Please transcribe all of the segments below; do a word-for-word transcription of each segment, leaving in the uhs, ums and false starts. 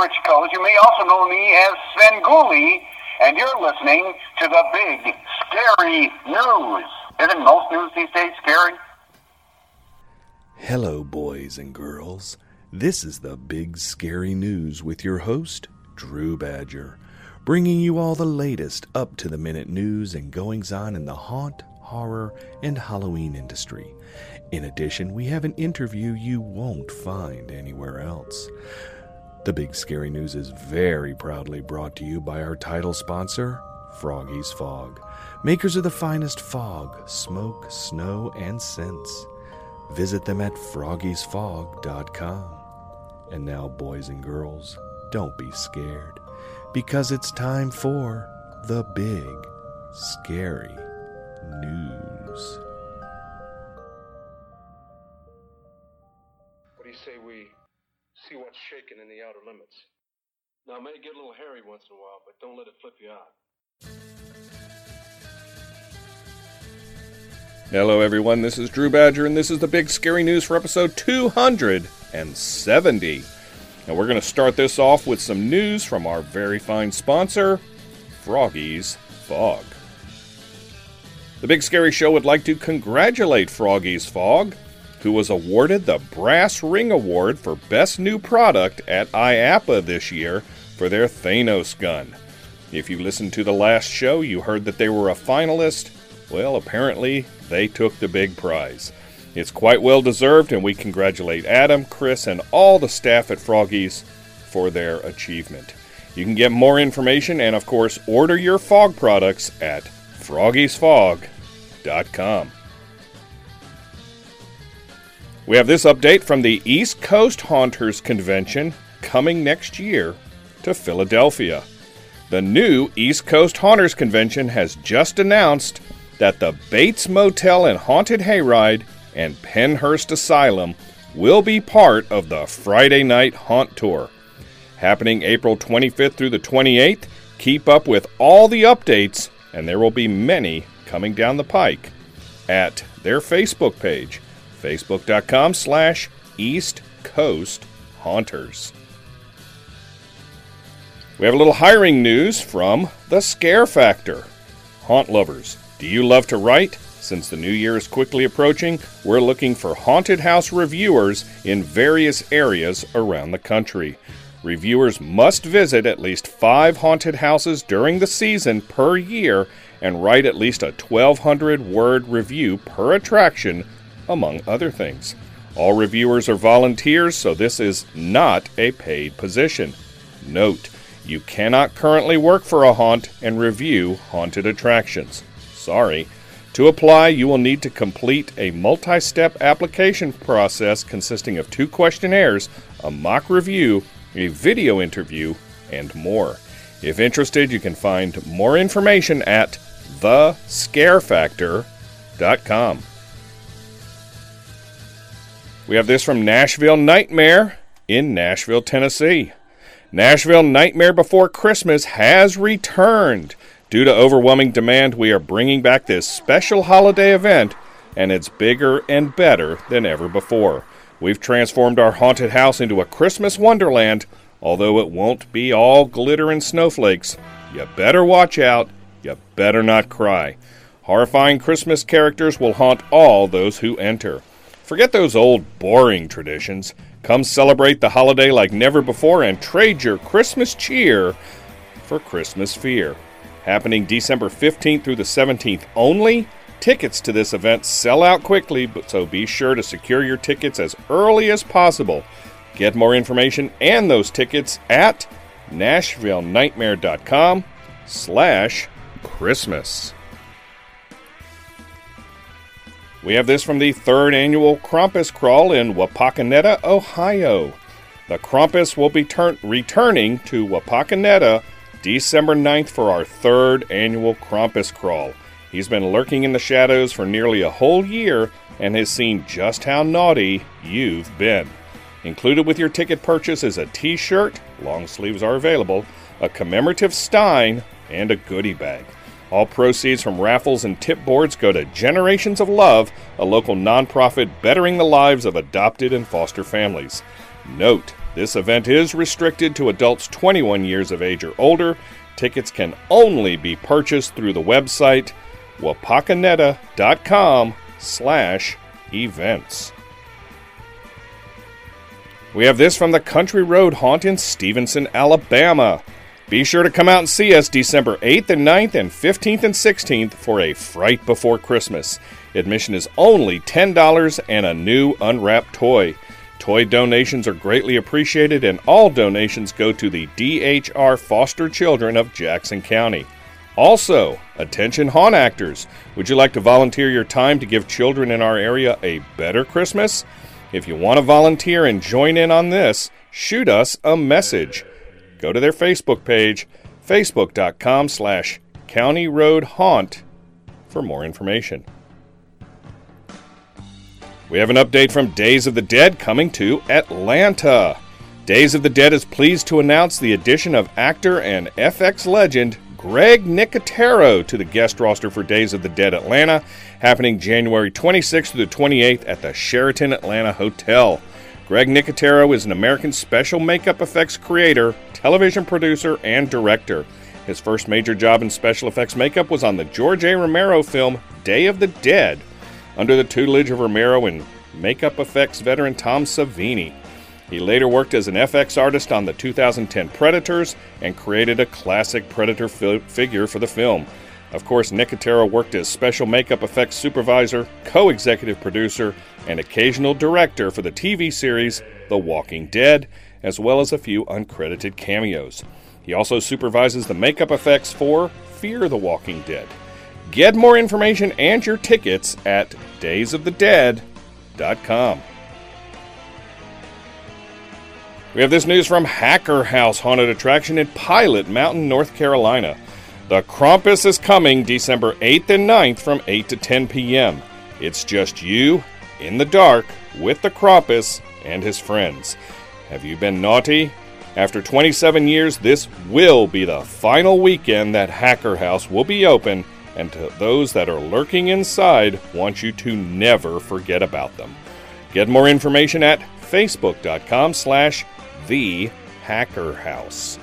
Rich Coles. You may also know me as Svengoolie, and you're listening to the Big Scary News. Isn't most news these days scary? Hello, boys and girls. This is the Big Scary News with your host, Drew Badger, bringing you all the latest up-to-the-minute news and goings-on in the haunt, horror, and Halloween industry. In addition, we have an interview you won't find anywhere else. The Big Scary News is very proudly brought to you by our title sponsor, Froggy's Fog, makers of the finest fog, smoke, snow, and scents. Visit them at froggies fog dot com. And now, boys and girls, don't be scared, because it's time for the Big Scary News. What do you say we see what's shaking in the outer limits? Now, it may get a little hairy once in a while, but don't let it flip you out. Hello everyone, this is Drew Badger, and this is the Big Scary News for episode two hundred seventy. And we're going to start this off with some news from our very fine sponsor, Froggy's Fog. The Big Scary Show would like to congratulate Froggy's Fog, who was awarded the Brass Ring Award for Best New Product at I A P A this year for their Thanos gun. If you listened to the last show, you heard that they were a finalist. Well, apparently, they took the big prize. It's quite well deserved, and we congratulate Adam, Chris, and all the staff at Froggy's for their achievement. You can get more information and, of course, order your fog products at froggies fog dot com. We have this update from the East Coast Haunters Convention coming next year to Philadelphia. The new East Coast Haunters Convention has just announced that the Bates Motel and Haunted Hayride and Pennhurst Asylum will be part of the Friday Night Haunt Tour. Happening April twenty-fifth through the twenty-eighth, keep up with all the updates, and there will be many coming down the pike at their Facebook page, facebook.com slash East Coast Haunters. We have a little hiring news from The Scare Factor. Haunt lovers, do you love to write? Since the new year is quickly approaching, we're looking for haunted house reviewers in various areas around the country. Reviewers must visit at least five haunted houses during the season per year and write at least a twelve hundred word review per attraction, among other things. All reviewers are volunteers, so this is not a paid position. Note, you cannot currently work for a haunt and review haunted attractions. Sorry. To apply, you will need to complete a multi-step application process consisting of two questionnaires, a mock review, a video interview, and more. If interested, you can find more information at the scare factor dot com. We have this from Nashville Nightmare in Nashville, Tennessee. Nashville Nightmare Before Christmas has returned. Due to overwhelming demand, we are bringing back this special holiday event, and it's bigger and better than ever before. We've transformed our haunted house into a Christmas wonderland, although it won't be all glitter and snowflakes. You better watch out. You better not cry. Horrifying Christmas characters will haunt all those who enter. Forget those old, boring traditions. Come celebrate the holiday like never before and trade your Christmas cheer for Christmas fear. Happening December fifteenth through the seventeenth only. Tickets to this event sell out quickly, but so be sure to secure your tickets as early as possible. Get more information and those tickets at nashville nightmare dot com slash Christmas. We have this from the third annual Krampus Crawl in Wapakoneta, Ohio. The Krampus will be turn- returning to Wapakoneta December ninth for our third annual Krampus Crawl. He's been lurking in the shadows for nearly a whole year and has seen just how naughty you've been. Included with your ticket purchase is a t-shirt, long sleeves are available, a commemorative stein, and a goodie bag. All proceeds from raffles and tip boards go to Generations of Love, a local nonprofit bettering the lives of adopted and foster families. Note, This event is restricted to adults twenty-one years of age or older. Tickets can only be purchased through the website wapakoneta.com slash events. We have this from the Country Road Haunt in Stevenson, Alabama. Be sure to come out and see us December eighth and ninth and fifteenth and sixteenth for a Fright Before Christmas. Admission is only ten dollars and a new unwrapped toy. Toy donations are greatly appreciated, and all donations go to the D H R Foster Children of Jackson County. Also, attention haunt actors. Would you like to volunteer your time to give children in our area a better Christmas? If you want to volunteer and join in on this, shoot us a message. Go to their Facebook page, facebook.com slash County Road Haunt, for more information. We have an update from Days of the Dead coming to Atlanta. Days of the Dead is pleased to announce the addition of actor and F X legend Greg Nicotero to the guest roster for Days of the Dead Atlanta, happening January twenty-sixth through the twenty-eighth at the Sheraton Atlanta Hotel. Greg Nicotero is an American special makeup effects creator, television producer, and director. His first major job in special effects makeup was on the George A. Romero film Day of the Dead, under the tutelage of Romero and makeup effects veteran Tom Savini. He later worked as an F X artist on the two thousand ten Predators and created a classic Predator fi- figure for the film. Of course, Nicotero worked as special makeup effects supervisor, co-executive producer, and occasional director for the T V series The Walking Dead, as well as a few uncredited cameos. He also supervises the makeup effects for Fear the Walking Dead. Get more information and your tickets at days of the dead dot com. We have this news from Hacker House Haunted Attraction in Pilot Mountain, North Carolina. The Krampus is coming December eighth and ninth from eight to ten p.m. It's just you, in the dark, with the Krampus and his friends. Have you been naughty? After twenty-seven years, this will be the final weekend that Hacker House will be open, and to those that are lurking inside, want you to never forget about them. Get more information at facebook.com slash the Hacker House.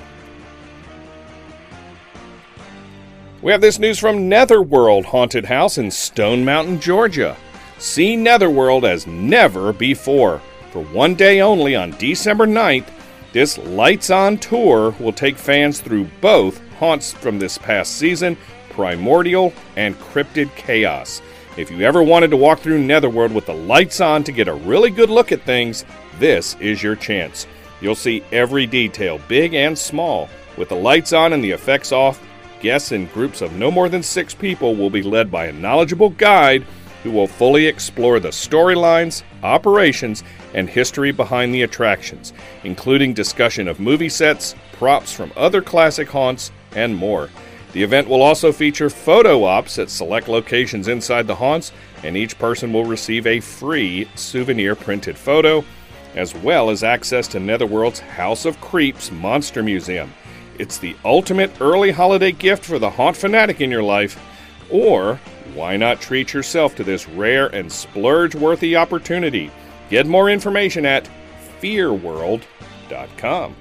We have this news from Netherworld Haunted House in Stone Mountain, Georgia. See Netherworld as never before. For one day only on December ninth, this lights-on tour will take fans through both haunts from this past season, Primordial and Cryptid Chaos. If you ever wanted to walk through Netherworld with the lights on to get a really good look at things, this is your chance. You'll see every detail, big and small. With the lights on and the effects off, guests in groups of no more than six people will be led by a knowledgeable guide who will fully explore the storylines, operations, and history behind the attractions, including discussion of movie sets, props from other classic haunts, and more. The event will also feature photo ops at select locations inside the haunts, and each person will receive a free souvenir printed photo, as well as access to Netherworld's House of Creeps Monster Museum. It's the ultimate early holiday gift for the haunt fanatic in your life, or why not treat yourself to this rare and splurge-worthy opportunity? Get more information at fear world dot com.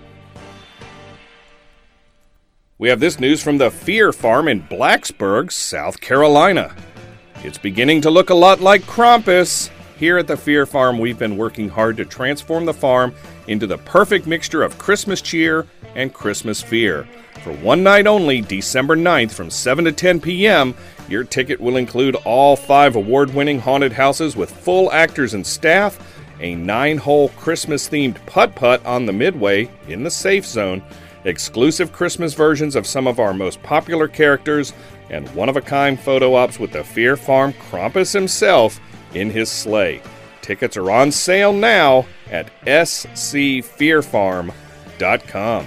We have this news from the Fear Farm in Blacksburg, South Carolina. It's beginning to look a lot like Krampus. Here at the Fear Farm, we've been working hard to transform the farm into the perfect mixture of Christmas cheer and Christmas fear. For one night only, December ninth from seven to ten p.m., your ticket will include all five award-winning haunted houses with full actors and staff, a nine-hole Christmas-themed putt-putt on the midway in the safe zone, exclusive Christmas versions of some of our most popular characters, and one-of-a-kind photo ops with the Fear Farm Krampus himself in his sleigh. Tickets are on sale now at s c fear farm dot com.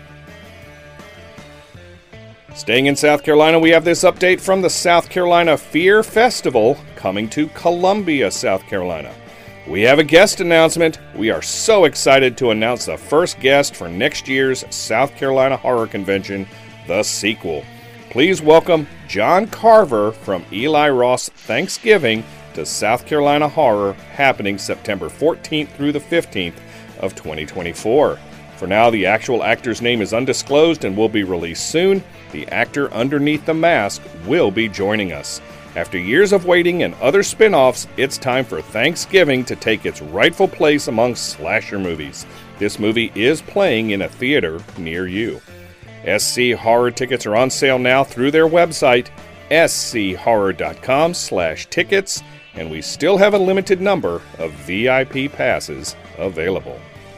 Staying in South Carolina, we have this update from the South Carolina Fear Festival coming to Columbia, South Carolina. We have a guest announcement. We are so excited to announce the first guest for next year's South Carolina Horror Convention, The Sequel. Please welcome John Carver from Eli Ross Thanksgiving to South Carolina Horror, happening September fourteenth through the fifteenth of twenty twenty-four. For now, the actual actor's name is undisclosed and will be released soon. The actor underneath the mask will be joining us. After years of waiting and other spin-offs, it's time for Thanksgiving to take its rightful place among slasher movies. This movie is playing in a theater near you. S C Horror tickets are on sale now through their website, s c horror dot com slash tickets, and we still have a limited number of V I P passes available.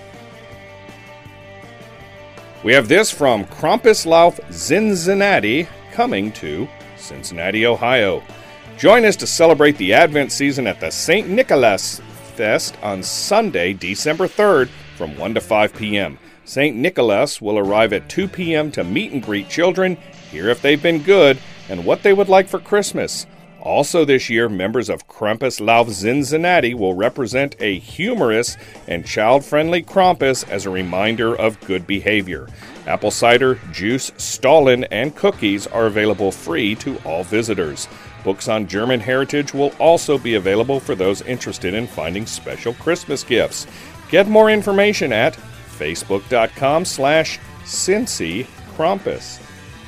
We have this from Krampuslauf Cincinnati coming to Cincinnati, Ohio. Join us to celebrate the Advent season at the Saint Nicholas Fest on Sunday, December third from one to five p.m. Saint Nicholas will arrive at two p.m. to meet and greet children, hear if they've been good, and what they would like for Christmas. Also this year, members of Krampuslauf Cincinnati will represent a humorous and child-friendly Krampus as a reminder of good behavior. Apple cider, juice, Stollen, and cookies are available free to all visitors. Books on German heritage will also be available for those interested in finding special Christmas gifts. Get more information at facebook.com slash Cincy Krampus.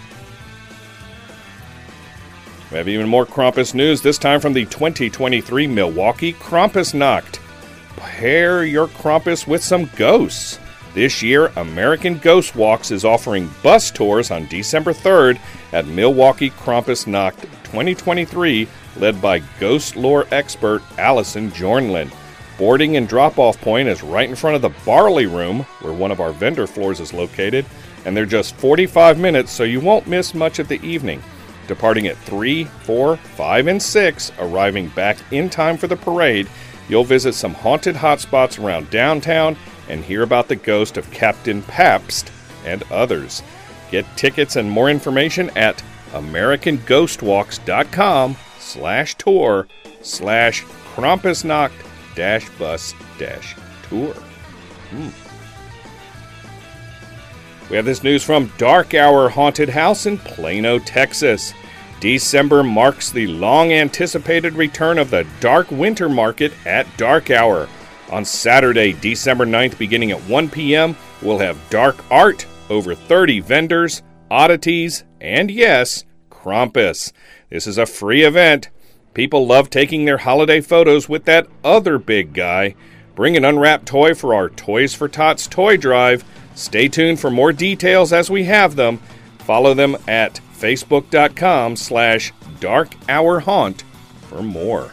We have even more Krampus news, this time from the twenty twenty-three Milwaukee Krampusnacht. Pair your Krampus with some ghosts. This year, American Ghost Walks is offering bus tours on December third at Milwaukee Krampusnacht twenty twenty-three, led by ghost lore expert Allison Jornlin. Boarding and drop-off point is right in front of the Barley Room, where one of our vendor floors is located, and they're just forty-five minutes, so you won't miss much of the evening. Departing at three, four, five, and six, arriving back in time for the parade, you'll visit some haunted hotspots around downtown and hear about the ghost of Captain Pabst and others. Get tickets and more information at americanghostwalks.com slash tour slash Krampusnacht dash bus dash tour. Hmm. We have this news from Dark Hour Haunted House in Plano, Texas. December marks the long-anticipated return of the Dark Winter Market at Dark Hour. On Saturday, December ninth, beginning at one p.m., we'll have dark art, over thirty vendors, oddities, and yes, Krampus. This is a free event. People love taking their holiday photos with that other big guy. Bring an unwrapped toy for our Toys for Tots toy drive. Stay tuned for more details as we have them. Follow them at facebook.com slash darkhourhaunt for more.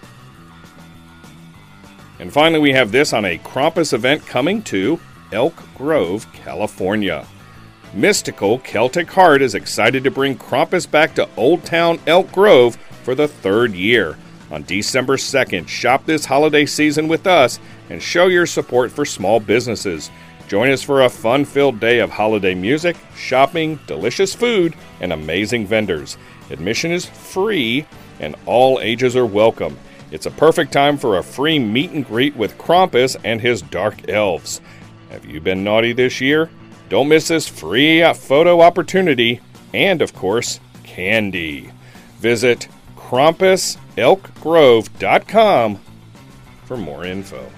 And finally, we have this on a Krampus event coming to Elk Grove, California. Mystical Celtic Heart is excited to bring Krampus back to Old Town Elk Grove for the third year. On December second, shop this holiday season with us and show your support for small businesses. Join us for a fun-filled day of holiday music, shopping, delicious food, and amazing vendors. Admission is free, and all ages are welcome. It's a perfect time for a free meet and greet with Krampus and his dark elves. Have you been naughty this year? Don't miss this free photo opportunity, and of course, candy. Visit krampus elk grove dot com for more info.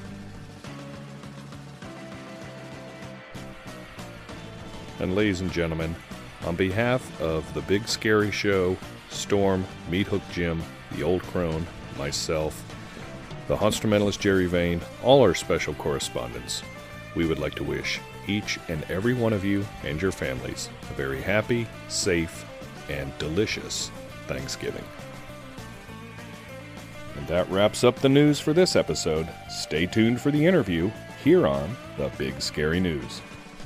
And ladies and gentlemen, on behalf of the Big Scary Show, Storm, Meat Hook Jim, the Old Crone, myself, the Haunstrumentalist Jerry Vane, all our special correspondents, we would like to wish each and every one of you and your families a very happy, safe, and delicious Thanksgiving. And that wraps up the news for this episode. Stay tuned for the interview here on The Big Scary News.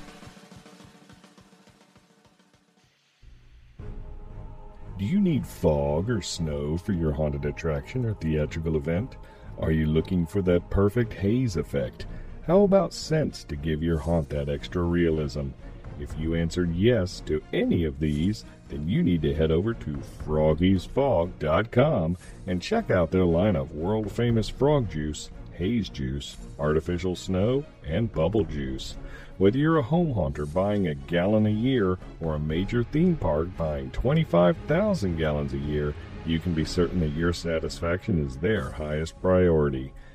Do you need fog or snow for your haunted attraction or theatrical event? Are you looking for that perfect haze effect? How about scents to give your haunt that extra realism? If you answered yes to any of these, then you need to head over to froggies fog dot com and check out their line of world-famous frog juice, haze juice, artificial snow, and bubble juice. Whether you're a home haunter buying a gallon a year or a major theme park buying twenty-five thousand gallons a year, you can be certain that your satisfaction is their highest priority.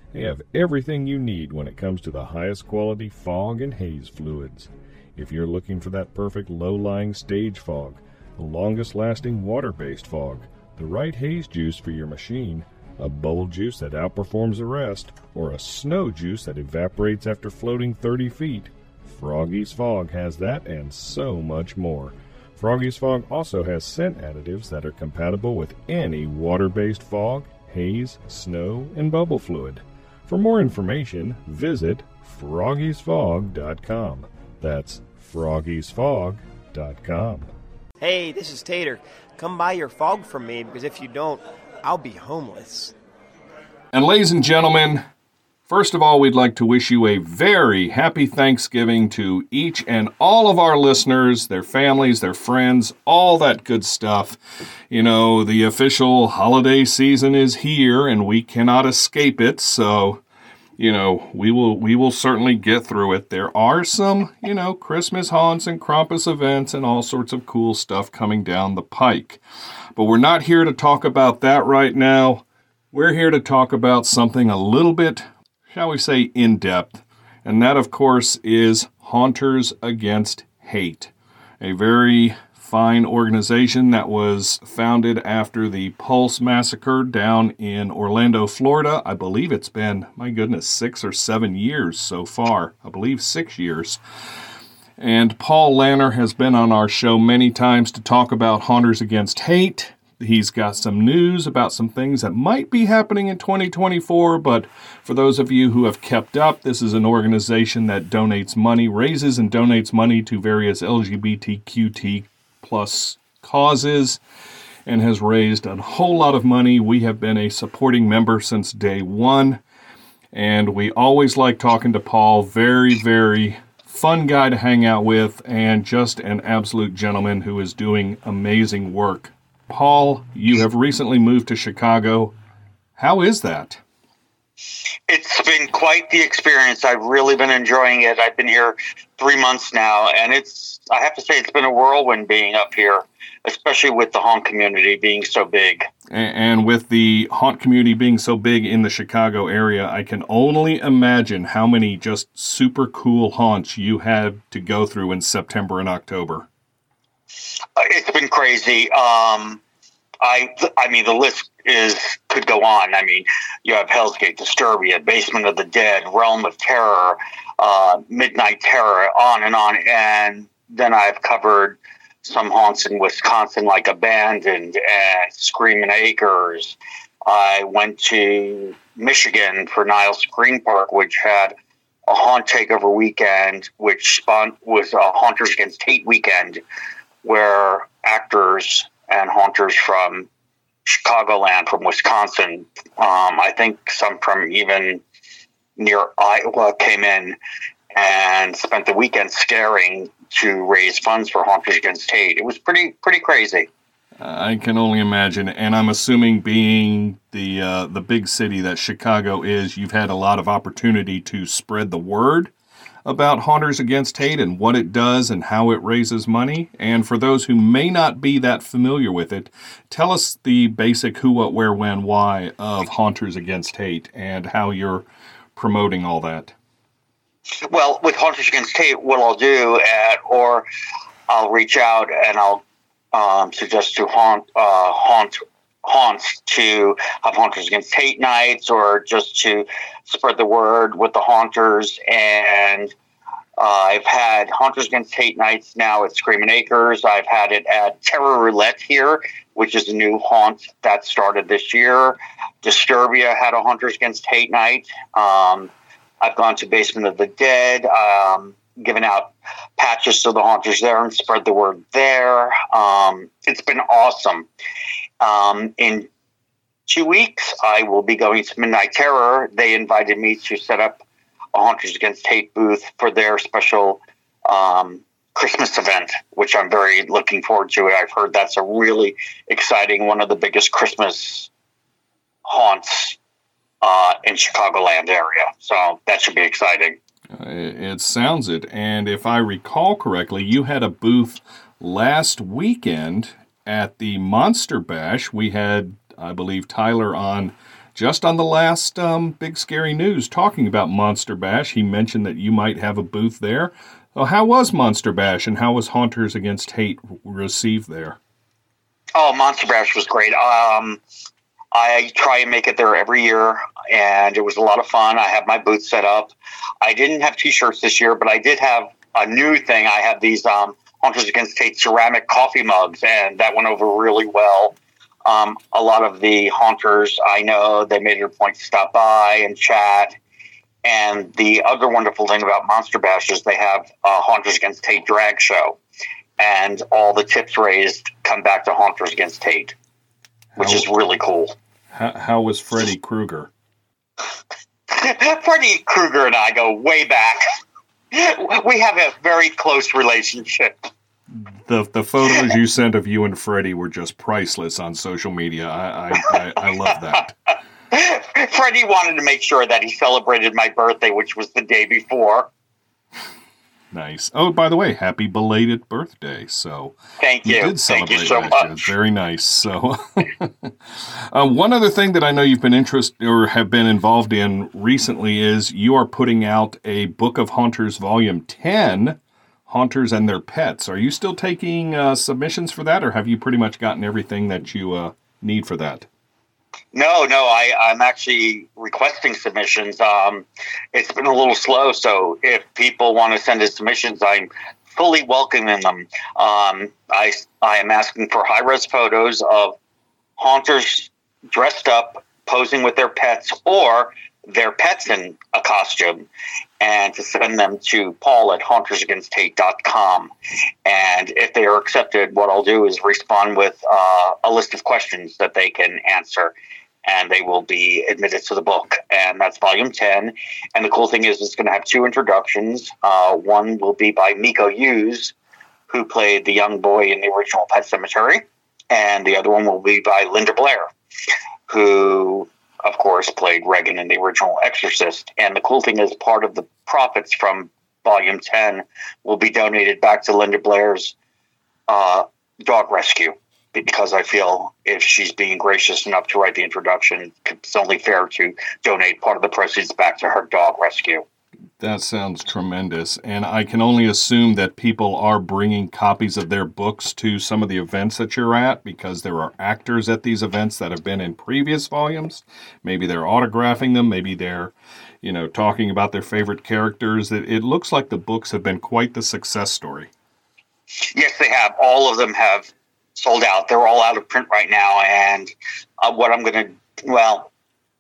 They have everything you need when it comes to the highest quality fog and haze fluids. If you're looking for that perfect low-lying stage fog, the longest-lasting water-based fog, the right haze juice for your machine, a bubble juice that outperforms the rest, or a snow juice that evaporates after floating thirty feet, Froggy's Fog has that and so much more. Froggy's Fog also has scent additives that are compatible with any water-based fog, haze, snow, and bubble fluid. For more information, visit froggies fog dot com. That's froggies fog dot com. Hey, this is Tater. Come buy your fog from me, because if you don't, I'll be homeless. And ladies and gentlemen, first of all, we'd like to wish you a very happy Thanksgiving to each and all of our listeners, their families, their friends, all that good stuff. You know, the official holiday season is here and we cannot escape it, so, you know, we will we will certainly get through it. There are some, you know, Christmas haunts and Krampus events and all sorts of cool stuff coming down the pike. But we're not here to talk about that right now. We're here to talk about something a little bit, shall we say, in-depth, and that, of course, is Haunters Against Hate, a very fine organization that was founded after the Pulse Massacre down in Orlando, Florida. I believe it's been, my goodness, six or seven years so far. I believe six years. And Paul Lanner has been on our show many times to talk about Haunters Against Hate. He's got some news about some things that might be happening in twenty twenty-four, but for those of you who have kept up, this is an organization that donates money, raises and donates money to various L G B T Q T plus causes, and has raised a whole lot of money. We have been a supporting member since day one, and we always like talking to Paul. Very, very fun guy to hang out with, and just an absolute gentleman who is doing amazing work. Paul, you have recently moved to Chicago. How is that? It's been quite the experience. I've really been enjoying it. I've been here three months now, and it's, I have to say, it's been a whirlwind being up here, especially with the haunt community being so big. And with the haunt community being so big in the Chicago area, I can only imagine how many just super cool haunts you had to go through in September and October. It's been crazy. Um, I, I mean, the list is could go on. I mean, you have Hell's Gate, Disturbia, Basement of the Dead, Realm of Terror, uh, Midnight Terror, on and on. And then I've covered some haunts in Wisconsin, like Abandoned and Screaming Acres. I went to Michigan for Niles Screen Park, which had a haunt takeover weekend, which spawned, was a Haunters Against Hate weekend, where actors and haunters from Chicagoland, from Wisconsin, um, I think some from even near Iowa, came in and spent the weekend scaring to raise funds for Haunters Against Hate. It was pretty pretty crazy. I can only imagine, and I'm assuming being the uh, the big city that Chicago is, you've had a lot of opportunity to spread the word about Haunters Against Hate and what it does and how it raises money. And for those who may not be that familiar with it, tell us the basic who, what, where, when, why of Haunters Against Hate and how you're promoting all that. Well, with Haunters Against Hate, what I'll do, at, or I'll reach out and I'll um, suggest to haunt, uh, haunt haunts to have Haunters Against Hate nights, or just to spread the word with the haunters. And uh, I've had Haunters Against Hate nights now at Screaming Acres. I've had it at Terror Roulette here, which is a new haunt that started this year. Disturbia had a Haunters Against Hate night. Um, I've gone to Basement of the Dead, um, given out patches to the haunters there and spread the word there. Um, it's been awesome. Um, in two weeks, I will be going to Midnight Terror. They invited me to set up a Haunters Against Hate booth for their special um, Christmas event, which I'm very looking forward to. I've heard that's a really exciting, one of the biggest Christmas haunts uh, in Chicagoland area. So that should be exciting. Uh, it sounds it. And if I recall correctly, you had a booth last weekend at the Monster Bash. We had, I believe, Tyler on just on the last um, Big Scary News talking about Monster Bash, he mentioned that you might have a booth there. Well, how was Monster Bash, and how was Haunters Against Hate received there? Oh, Monster Bash was great. Um, I try and make it there every year, and it was a lot of fun. I have my booth set up. I didn't have T-shirts this year, but I did have a new thing. I have these um, Haunters Against Hate ceramic coffee mugs, and that went over really well. Um, a lot of the haunters I know, they made it a point to stop by and chat. And the other wonderful thing about Monster Bash is they have a Haunters Against Hate drag show, and all the tips raised come back to Haunters Against Hate, which how, is really cool. How, how was Freddy Krueger? Freddy Krueger and I go way back. We have a very close relationship. The the photos you sent of you and Freddy were just priceless on social media. I I, I, I love that. Freddie wanted to make sure that he celebrated my birthday, which was the day before. Nice. Oh, by the way, happy belated birthday. So thank you. You did celebrate Thank you so that. much. Very nice. So uh, one other thing that I know you've been interested or have been involved in recently is you are putting out a Book of Haunters Volume ten, Haunters and Their Pets. Are you still taking uh, submissions for that, or have you pretty much gotten everything that you uh, need for that? No, no, I, I'm actually requesting submissions. Um, it's been a little slow, so if people want to send in submissions, I'm fully welcoming them. Um, I, I am asking for high-res photos of haunters dressed up, posing with their pets, or their pets in a costume, and to send them to Paul at haunters against hate dot com. And if they are accepted, what I'll do is respond with uh, a list of questions that they can answer, and they will be admitted to the book. And that's volume ten. And the cool thing is it's going to have two introductions. Uh, one will be by Miko Hughes, who played the young boy in the original Pet Sematary. And the other one will be by Linda Blair, who, of course, played Regan in the original Exorcist. And the cool thing is part of the profits from volume ten will be donated back to Linda Blair's uh, dog rescue, because I feel if she's being gracious enough to write the introduction, it's only fair to donate part of the proceeds back to her dog rescue. That sounds tremendous. And I can only assume that people are bringing copies of their books to some of the events that you're at, because there are actors at these events that have been in previous volumes. Maybe they're autographing them. Maybe they're, you know, talking about their favorite characters. It, it looks like the books have been quite the success story. Yes, they have. All of them have sold out. They're all out of print right now. And uh, what I'm going to, well,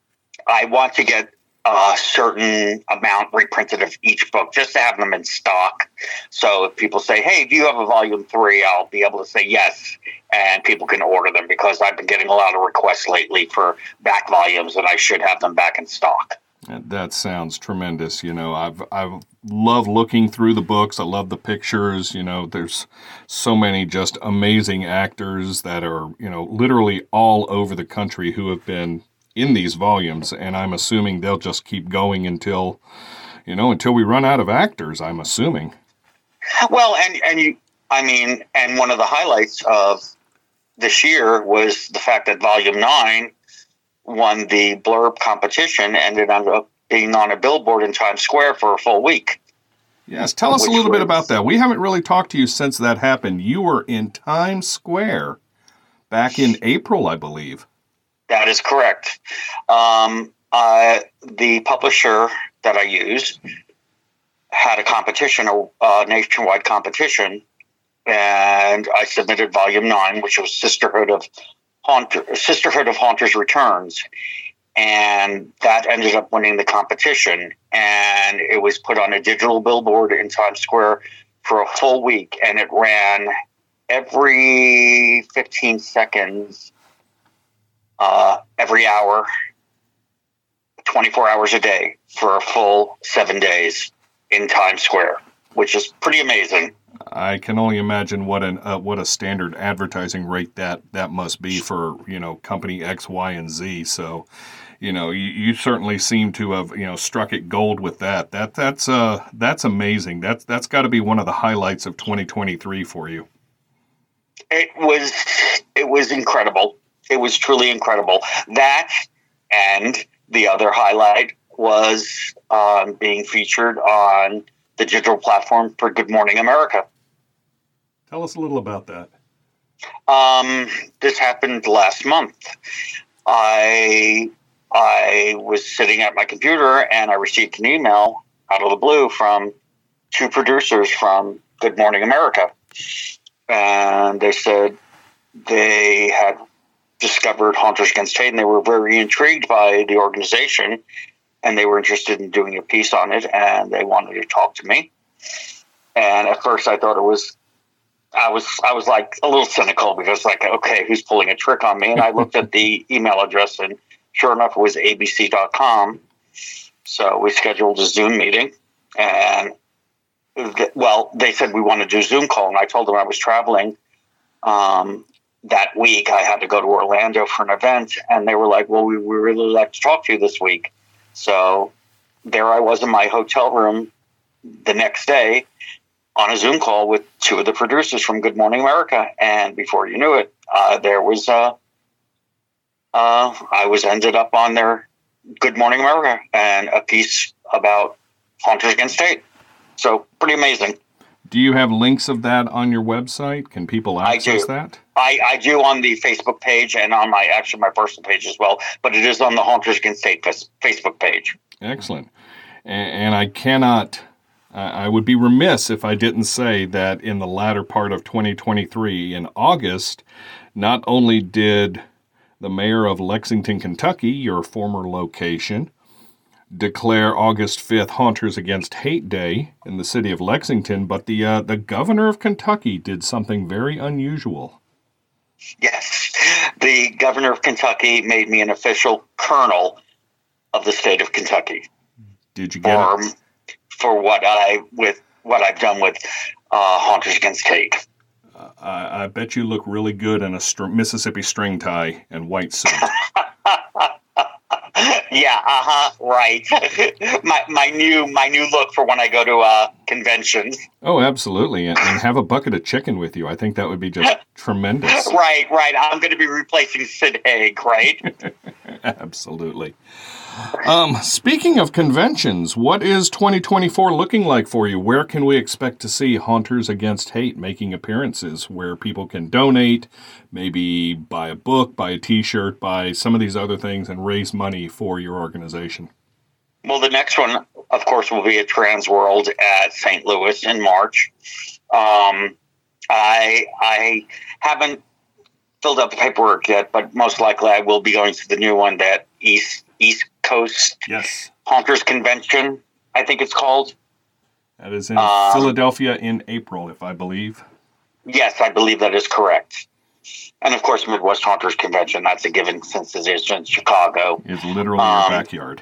I want to get a certain amount reprinted of each book just to have them in stock. So if people say, hey, do you have a volume three? I'll be able to say yes, and people can order them, because I've been getting a lot of requests lately for back volumes, and I should have them back in stock. That sounds tremendous. You know, I've I've loved looking through the books. I love the pictures. You know, there's so many just amazing actors that are, you know, literally all over the country who have been in these volumes, and I'm assuming they'll just keep going until, you know, until we run out of actors, I'm assuming. Well, and, and you, I mean, and one of the highlights of this year was the fact that volume nine won the blurb competition and it ended up being on a billboard in Times Square for a full week. Yes, tell us a little bit about that. We haven't really talked to you since that happened. You were in Times Square back in April, I believe. That is correct. Um, uh, the publisher that I use had a competition, a, a nationwide competition, and I submitted volume nine, which was Sisterhood of Haunter, Sisterhood of Haunters Returns, and that ended up winning the competition. And it was put on a digital billboard in Times Square for a full week, and it ran every fifteen seconds. Uh, every hour, twenty-four hours a day for a full seven days in Times Square, which is pretty amazing. I can only imagine what an uh, what a standard advertising rate that, that must be for, you know, company X, Y, and Z. So, you know, you, you certainly seem to have, you know, struck it gold with that. That that's uh that's amazing. That's that's got to be one of the highlights of twenty twenty-three for you. It was it was incredible. It was truly incredible. That And the other highlight was um, being featured on the digital platform for Good Morning America. Tell us a little about that. Um, this happened last month. I I was sitting at my computer and I received an email out of the blue from two producers from Good Morning America. And they said they had discovered Haunters Against Hate and they were very intrigued by the organization and they were interested in doing a piece on it and they wanted to talk to me. And at first I thought it was I was I was like a little cynical because like, okay, who's pulling a trick on me? And I looked at the email address and sure enough, it was A B C dot com. So we scheduled a Zoom meeting and th- well, they said we want to do a Zoom call. And I told them I was traveling um, that week. I had to go to Orlando for an event and they were like, well, we, we really like to talk to you this week. So there I was in my hotel room the next day on a Zoom call with two of the producers from Good Morning America. And before you knew it, uh, there was, uh, uh, I was ended up on their Good Morning America and a piece about Haunters Against Hate. So pretty amazing. Do you have links of that on your website? Can people access I do. that? I, I do on the Facebook page and on my, actually my personal page as well, but it is on the Haunters Against Hate Facebook page. Excellent. And, and I cannot... I would be remiss if I didn't say that in the latter part of twenty twenty-three, in August, not only did the mayor of Lexington, Kentucky, your former location, declare August fifth Haunters Against Hate Day in the city of Lexington, but the uh, the governor of Kentucky did something very unusual. Yes, the governor of Kentucky made me an official colonel of the state of Kentucky. Did you get for, it? For what I with what I've done with uh, Haunters Against Hate. Uh, I, I bet you look really good in a str- Mississippi string tie and white suit. Yeah, uh huh, right. my my new my new look for when I go to uh, conventions. Oh, absolutely, and, and have a bucket of chicken with you. I think that would be just tremendous. Right, right. I'm going to be replacing Sid Haig, right? Absolutely. Um, speaking of conventions, what is twenty twenty-four looking like for you? Where can we expect to see Haunters Against Hate making appearances where people can donate, maybe buy a book, buy a t-shirt, buy some of these other things and raise money for your organization? Well, the next one, of course, will be at Trans World at Saint Louis in March. Um, I I haven't filled out the paperwork yet, but most likely I will be going to the new one that East East Coast yes. Haunters Convention, I think it's called. That is in um, Philadelphia in April, if I believe. Yes, I believe that is correct. And of course, Midwest Haunters Convention, that's a given since it is in Chicago. It's literally um, your backyard.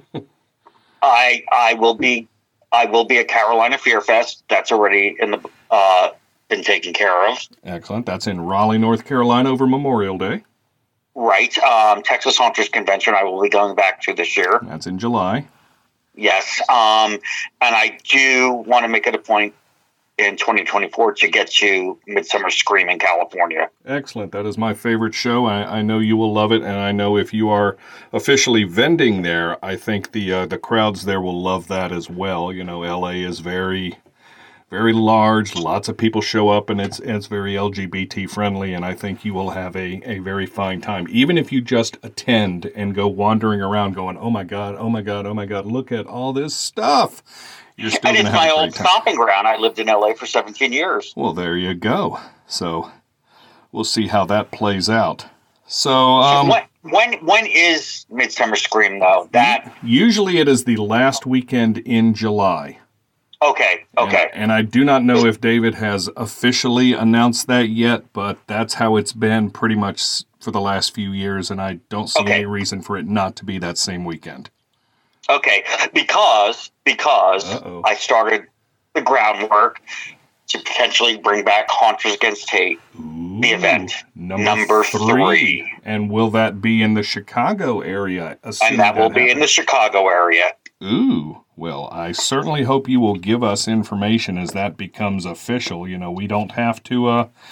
I I will be I will be at Carolina Fear Fest. That's already in the uh, been taken care of. Excellent. That's in Raleigh, North Carolina over Memorial Day. Right. Um, Texas Haunters Convention I will be going back to this year. That's in July. Yes. Um, and I do want to make it a point in twenty twenty-four to get to Midsummer Scream in California. Excellent. That is my favorite show. I, I know you will love it, and I know if you are officially vending there, I think the uh, the crowds there will love that as well. You know, L A is very... very large, lots of people show up, and it's it's very L G B T friendly, and I think you will have a, a very fine time. Even if you just attend and go wandering around going, oh my God, oh my God, oh my God, look at all this stuff. You're still and going it's to have my a great old time. stomping ground. I lived in L A for seventeen years. Well, there you go. So we'll see how that plays out. So um, when, when when is Midsummer Scream, though? That usually it is the last weekend in July. Okay, okay. And, and I do not know if David has officially announced that yet, but that's how it's been pretty much for the last few years, and I don't see okay. any reason for it not to be that same weekend. Okay, because because Uh-oh. I started the groundwork to potentially bring back Haunters Against Hate, Ooh, the event, number, number three. three. And will that be in the Chicago area? And that will that be in the Chicago area. Ooh. Well, I certainly hope you will give us information as that becomes official. You know, we don't have to, uh,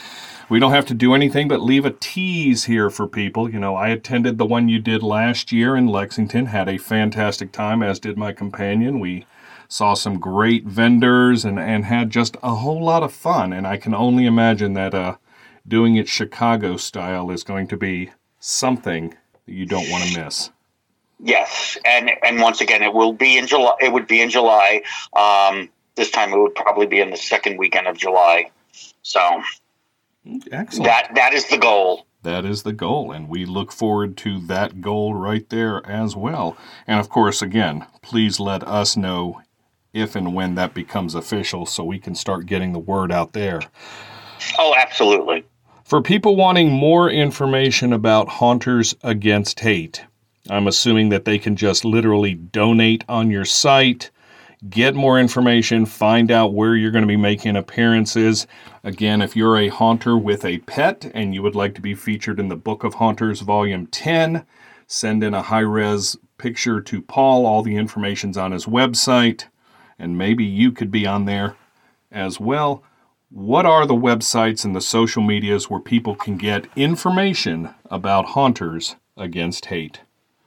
we don't have to do anything but leave a tease here for people. You know, I attended the one you did last year in Lexington, had a fantastic time, as did my companion. We saw some great vendors and, and had just a whole lot of fun. And I can only imagine that uh, doing it Chicago style is going to be something that you don't want to miss. Yes, and and once again, it will be in July. It would be in July. Um, this time, it would probably be in the second weekend of July. So, excellent. That that is the goal. That is the goal, and we look forward to that goal right there as well. And of course, again, please let us know if and when that becomes official so we can start getting the word out there. Oh, absolutely. For people wanting more information about Haunters Against Hate, I'm assuming that they can just literally donate on your site, get more information, find out where you're going to be making appearances. Again, if you're a haunter with a pet and you would like to be featured in the Book of Haunters Volume ten, send in a high-res picture to Paul. All the information's on his website, and maybe you could be on there as well. What are the websites and the social medias where people can get information about Haunters Against Hate?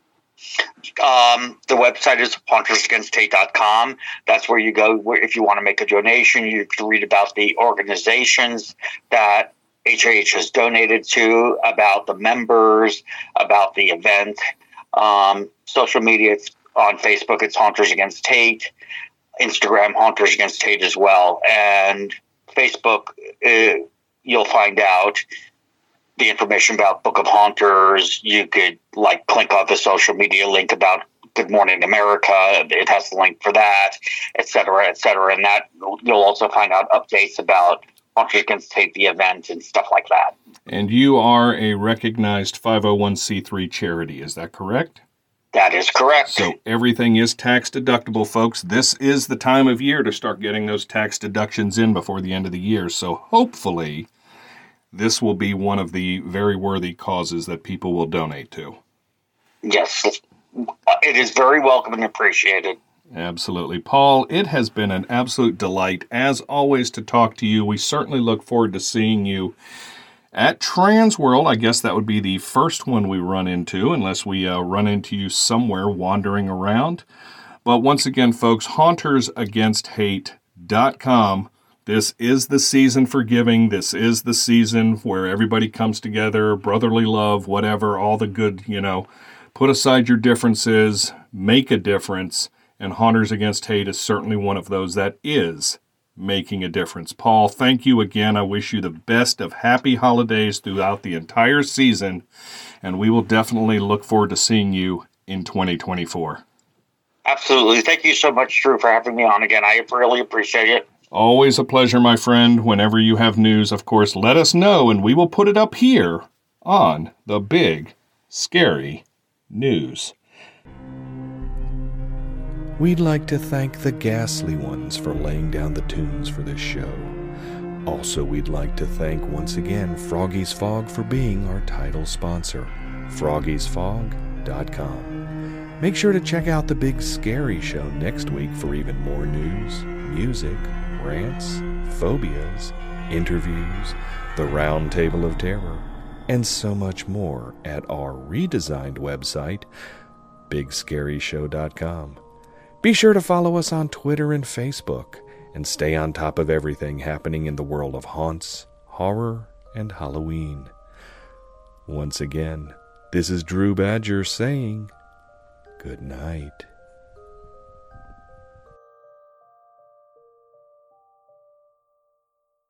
Um, the website is haunters against hate dot com. That's where you go where, if you want to make a donation. You can read about the organizations that H A H has donated to, about the members, about the event. Um, social media, it's on Facebook, it's Haunters Against Hate. Instagram, Haunters Against Hate as well. And Facebook, uh, you'll find out the information about Book of Haunters. You could like click on the social media link about Good Morning America. It has the link for that, et cetera, et cetera. And that you'll also find out updates about Haunters Against Hate, the event, and stuff like that. And you are a recognized five oh one c three charity, is that correct? That is correct. So everything is tax deductible, folks. This is the time of year to start getting those tax deductions in before the end of the year. So hopefully this will be one of the very worthy causes that people will donate to. Yes, it is very welcome and appreciated. Absolutely. Paul, it has been an absolute delight, as always, to talk to you. We certainly look forward to seeing you at Transworld. I guess that would be the first one we run into, unless we uh, run into you somewhere wandering around. But once again, folks, haunters against hate dot com. This is the season for giving. This is the season where everybody comes together, brotherly love, whatever, all the good, you know. Put aside your differences, make a difference, and Haunters Against Hate is certainly one of those that is making a difference. Paul, thank you again. I wish you the best of happy holidays throughout the entire season, and we will definitely look forward to seeing you in twenty twenty-four. Absolutely. Thank you so much, Drew, for having me on again. I really appreciate it. Always a pleasure, my friend. Whenever you have news, of course, let us know, and we will put it up here on the Big Scary News. We'd like to thank the Ghastly Ones for laying down the tunes for this show. Also, we'd like to thank once again Froggy's Fog for being our title sponsor, froggies fog dot com. Make sure to check out the Big Scary Show next week for even more news, music, rants, phobias, interviews, the Round Table of Terror, and so much more at our redesigned website, big scary show dot com. Be sure to follow us on Twitter and Facebook, and stay on top of everything happening in the world of haunts, horror, and Halloween. Once again, this is Drew Badger saying good night.